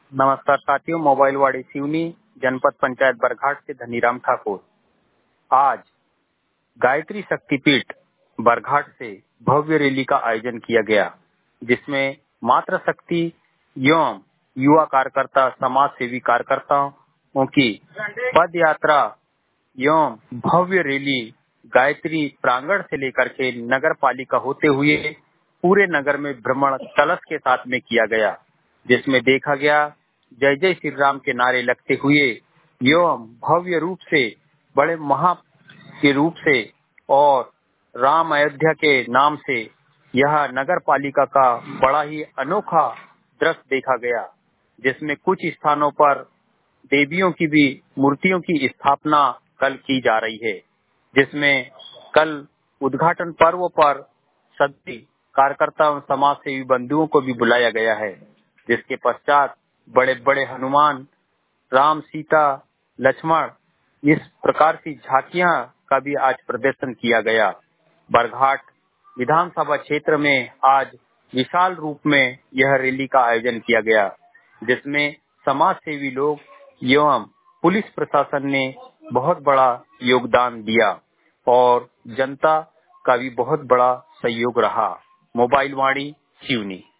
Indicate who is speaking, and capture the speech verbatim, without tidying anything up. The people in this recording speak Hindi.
Speaker 1: नमस्कार साथियों, मोबाइल वाड़ी सिवनी जनपद पंचायत बरघाट से धनीराम ठाकुर। आज गायत्री शक्तिपीठ बरघाट से भव्य रैली का आयोजन किया गया, जिसमें मातृ शक्ति एवं युवा कार्यकर्ता, समाज सेवी कार्यकर्ताओं की पद यात्रा एवं भव्य रैली गायत्री प्रांगण से लेकर के नगर पालिका होते हुए पूरे नगर में भ्रमण कलश के साथ में किया गया, जिसमें देखा गया जय जय श्री राम के नारे लगते हुए एवं भव्य रूप से, बड़े महा के रूप से और राम अयोध्या के नाम से यह नगर पालिका का बड़ा ही अनोखा दृश्य देखा गया, जिसमें कुछ स्थानों पर देवियों की भी मूर्तियों की स्थापना कल की जा रही है, जिसमें कल उद्घाटन पर्व पर सभी कार्यकर्ताओं समाज सेवी बंधुओं को भी बुलाया गया है, जिसके पश्चात बड़े बड़े हनुमान, राम, सीता, लक्ष्मण इस प्रकार की झांकियां का भी आज प्रदर्शन किया गया। बरघाट विधानसभा क्षेत्र में आज विशाल रूप में यह रैली का आयोजन किया गया, जिसमें समाज सेवी लोग एवं पुलिस प्रशासन ने बहुत बड़ा योगदान दिया और जनता का भी बहुत बड़ा सहयोग रहा। मोबाइल वाणी सिवनी।